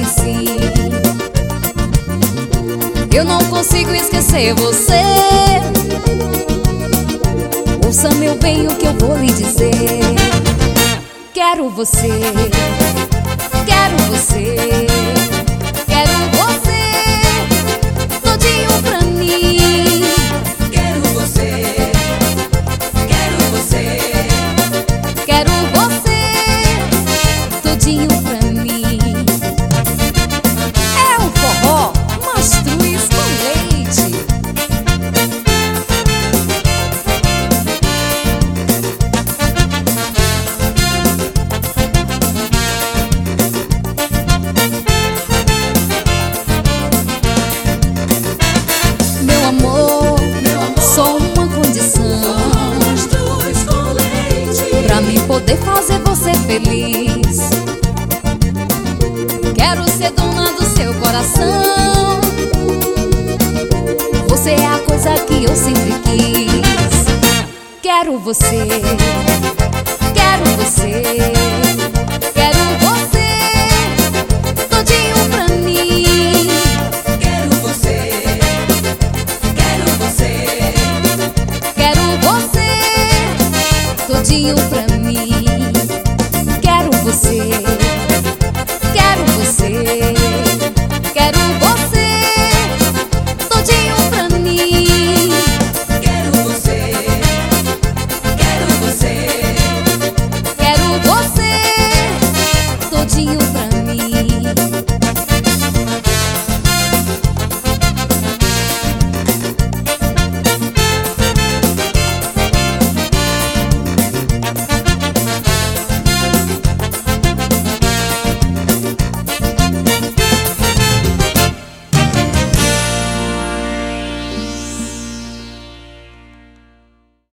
conheci. Eu não consigo esquecer você. Ouça, meu bem, o que eu vou lhe dizer. Quero você, quero você, quero você todinho pra mim. Quero você, quero você, quero você todinho pra mim. É um forró mastruz com leite. Meu amor, só uma condição mastruz com leite, pra mim poder fazer você feliz. Quero ser dona do seu coração. Você é a coisa que eu sempre quis. Quero você, quero você, quero você todinho pra mim. quero você, quero você, Quero você todinho